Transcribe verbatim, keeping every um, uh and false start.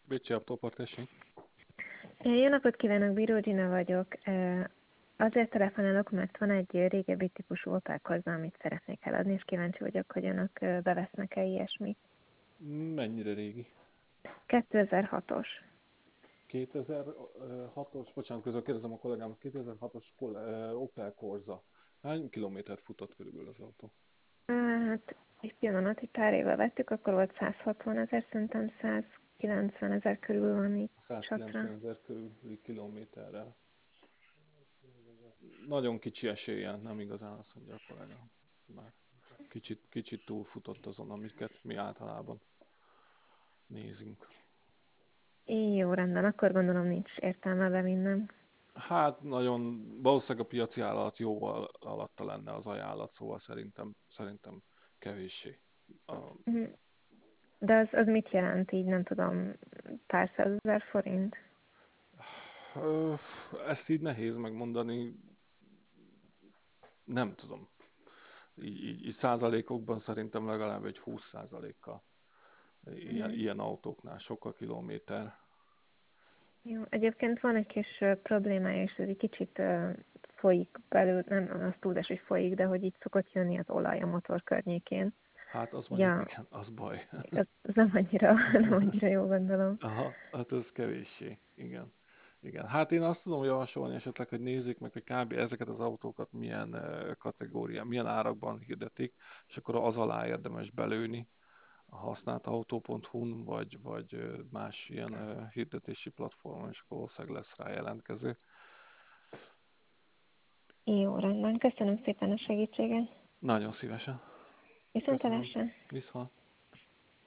Bécsi Aptopart, tessék. Jó napot kívánok, Bíró Gina vagyok. Azért telefonálok, mert van egy régebbi típusú Opel Corsa, amit szeretnék eladni, és kíváncsi vagyok, hogy önök bevesznek-e ilyesmit. Mennyire régi? kétezer-hatos. kétezer-hatos, bocsánat, közben kérdezem a kollégámat, kétezer-hatos Opel Corsa. Hány kilométert futott körülbelül az autó? Hát egy pillanat, egy pár éve vettük, akkor volt száz hatvan ezer, szerintem száz kilencven ezer körül van így csatra. száz kilencven ezer körüli kilométerrel. Nagyon kicsi esélye, nem igazán azt mondja a kollega. Már kicsit, kicsit túlfutott azon, amiket mi általában nézünk. Jó, rendben, akkor gondolom nincs értelme bevinnem. Hát nagyon, valószínűleg a piaci állat jóval alatta lenne az ajánlat, szóval szerintem, szerintem kevéssé. A, Mhm. De az, az mit jelent így, nem tudom, pár százezer forint? Ö, ezt így nehéz megmondani, nem tudom. Így, így, így százalékokban szerintem legalább egy húsz százalékkal. Ilyen, Mhm. ilyen autóknál sokkal kilométer. Jó, egyébként van egy kis ö, problémája, és ez egy kicsit ö, folyik belül, nem az túlzás, hogy folyik, de hogy így szokott jönni az olaj a motor környékén. Hát az mondjuk Ja, igen, az baj. az, az nem annyira, nem annyira jó gondolom. Aha, hát ez kevéssé, igen. Igen, hát én azt tudom javasolni esetleg, hogy nézzék meg, hogy kb. Ezeket az autókat milyen eh, kategória, milyen árakban hirdetik, és akkor az alá érdemes belőni a használtautó pont hu-n, vagy, vagy eh, más ilyen eh, hirdetési platformon, és akkor valószínűleg lesz rá jelentkező. Jó, rendben, köszönöm szépen a segítséget. Nagyon szívesen. Köszönöm. Viszontlátásra! Viszont.